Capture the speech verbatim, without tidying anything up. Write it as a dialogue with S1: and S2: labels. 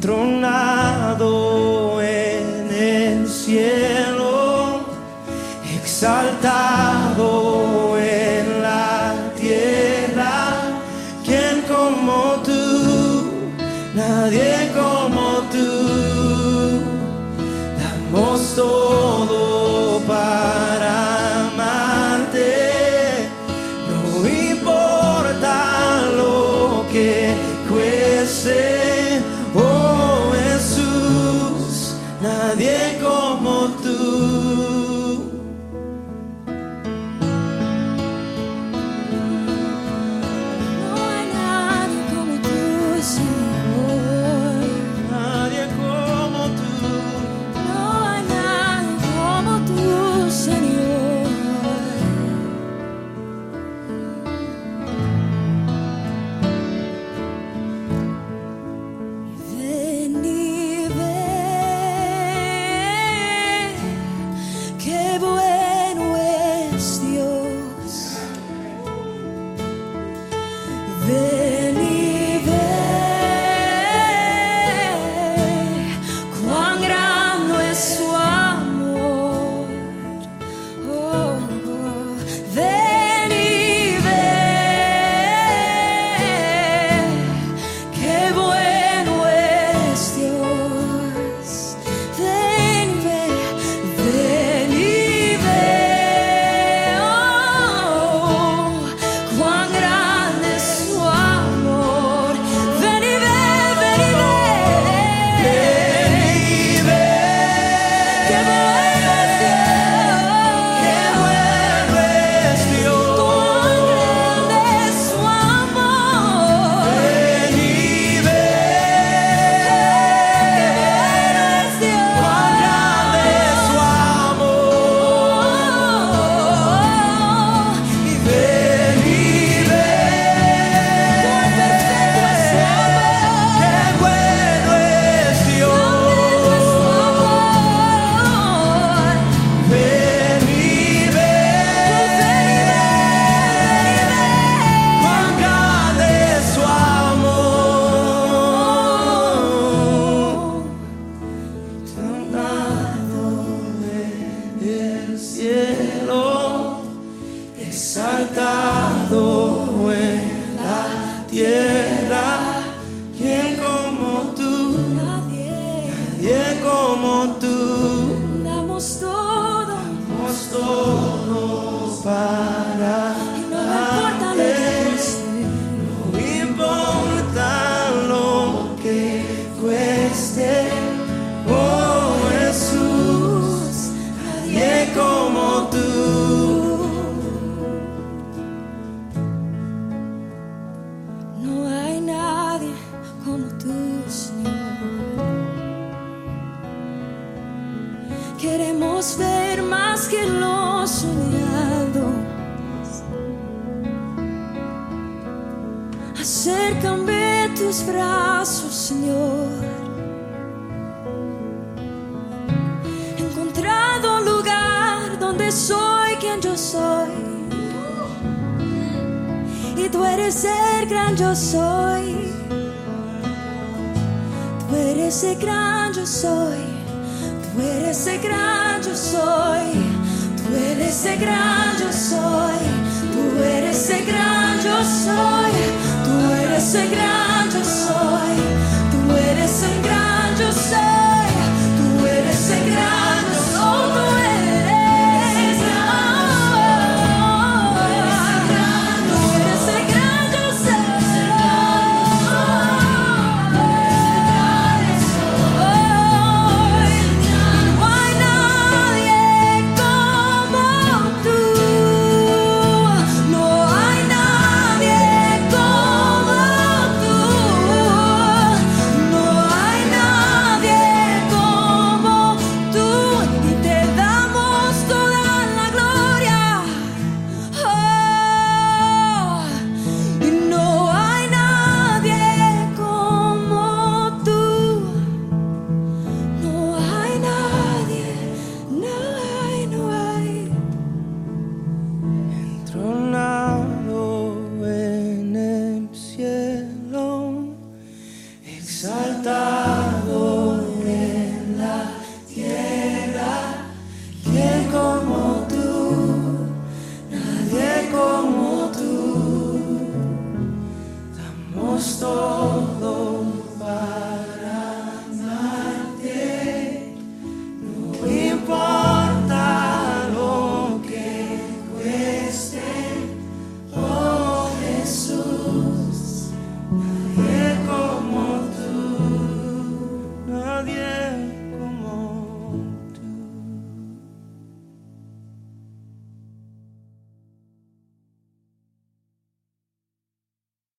S1: tronado en el cielo, exaltado en la tierra. ¿Quién como tú? Nadie como tú. Damos todo para amarte, no importa lo que cueste. Oh Jesús, nadie como tú.
S2: Ven y ve cuán grande es su amor. Oh, oh. Ven y ve qué bueno es Dios. Ven y ve, ven y ve, oh, cuán grande es su amor. Ven y ve, ven y ve, qué bueno es Dios.
S1: Qué bueno es Dios.
S2: Cuán grande es su amor.
S1: Ven y ve cuán grande es su amor. Y ven y ve qué bueno es Dios. Ven y ve cuán grande es su amor. Tronado en el cielo, exaltado en la tierra. ¿Quién como tú?
S2: Nadie,
S1: Nadie como tú.
S2: damos todo
S1: Damos todo para
S2: y no me importa lo que cueste.
S1: no importa lo que cueste. Oh Jesús, nadie como tú.
S2: No hay nadie como tú, Señor. Queremos ver más que lo soñado. Acércame tus brazos, Señor. He encontrado un lugar donde soy quien yo soy. Y tú eres el gran yo soy. Tú eres el gran yo soy. Tú eres el gran yo soy. Tú eres el gran yo soy. Tú eres el gran yo soy. Tú eres el gran